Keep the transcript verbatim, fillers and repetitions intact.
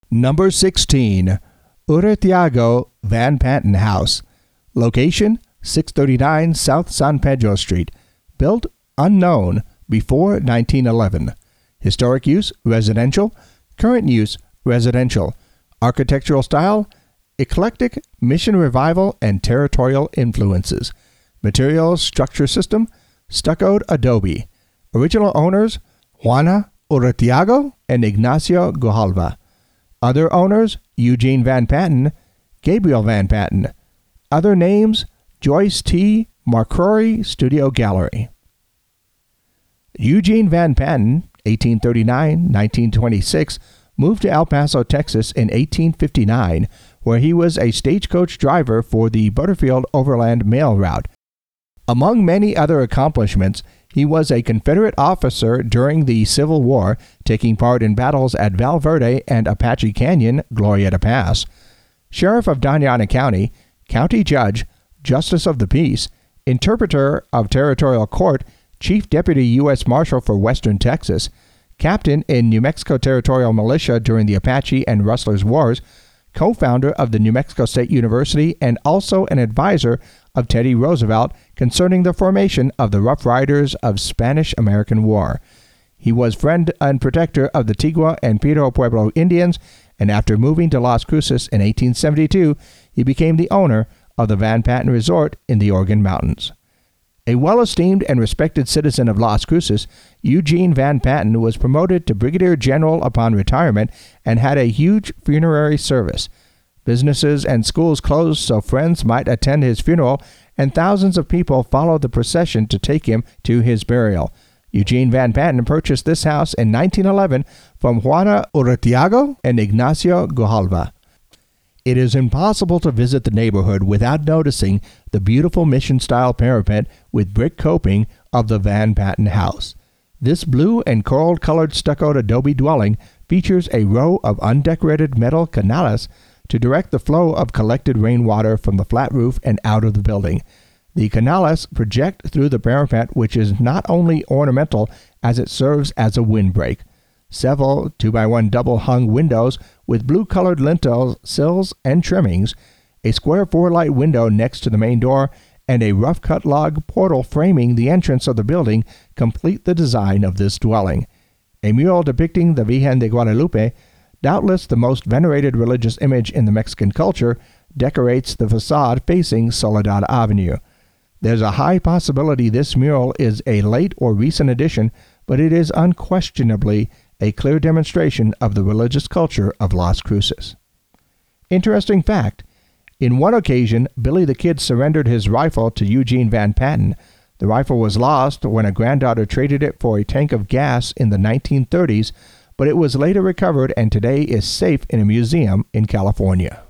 Number sixteen, Uretiago Van Patten House. Location, six thirty-nine South San Pedro Street. Built unknown before nineteen eleven. Historic use, residential. Current use, residential. Architectural style, eclectic, mission revival, and territorial influences. Materials, structure system, stuccoed adobe. Original owners, Juana Uretiago and Ignacio Gojalva. Other owners, Eugene Van Patten, Gabriel Van Patten. Other names, Joyce T. Marcrory Studio Gallery. Eugene Van Patten, eighteen thirty-nine to nineteen twenty-six, moved to El Paso, Texas in eighteen fifty-nine, where he was a stagecoach driver for the Butterfield Overland Mail Route. Among many other accomplishments, he was a Confederate officer during the Civil War, taking part in battles at Val Verde and Apache Canyon, Glorieta Pass. Sheriff of Doñana County, county judge, justice of the peace, interpreter of territorial court, chief deputy U S Marshal for Western Texas, captain in New Mexico Territorial Militia during the Apache and Rustlers Wars, co-founder of the New Mexico State University, and also an advisor of Teddy Roosevelt concerning the formation of the Rough Riders of Spanish-American War. He was friend and protector of the Tigua and Piro Pueblo Indians, and after moving to Las Cruces in eighteen seventy-two, he became the owner of the Van Patten Resort in the Organ Mountains. A well-esteemed and respected citizen of Las Cruces, Eugene Van Patten was promoted to brigadier general upon retirement and had a huge funerary service. Businesses and schools closed so friends might attend his funeral, and thousands of people followed the procession to take him to his burial. Eugene Van Patten purchased this house in nineteen eleven from Juana Uretiago and Ignacio Gojalva. It is impossible to visit the neighborhood without noticing the beautiful mission-style parapet with brick coping of the Van Patten house. This blue and coral-colored stuccoed adobe dwelling features a row of undecorated metal canales to direct the flow of collected rainwater from the flat roof and out of the building. The canales project through the parapet, which is not only ornamental as it serves as a windbreak. Several two by one double-hung windows with blue-colored lintel sills and trimmings, a square four-light window next to the main door, and a rough-cut log portal framing the entrance of the building complete the design of this dwelling. A mural depicting the Virgen de Guadalupe, doubtless the most venerated religious image in the Mexican culture, decorates the facade facing Soledad Avenue. There's a high possibility this mural is a late or recent addition, but it is unquestionably a clear demonstration of the religious culture of Las Cruces. Interesting fact, in one occasion, Billy the Kid surrendered his rifle to Eugene Van Patten. The rifle was lost when a granddaughter traded it for a tank of gas in the nineteen thirties, but it was later recovered and today is safe in a museum in California.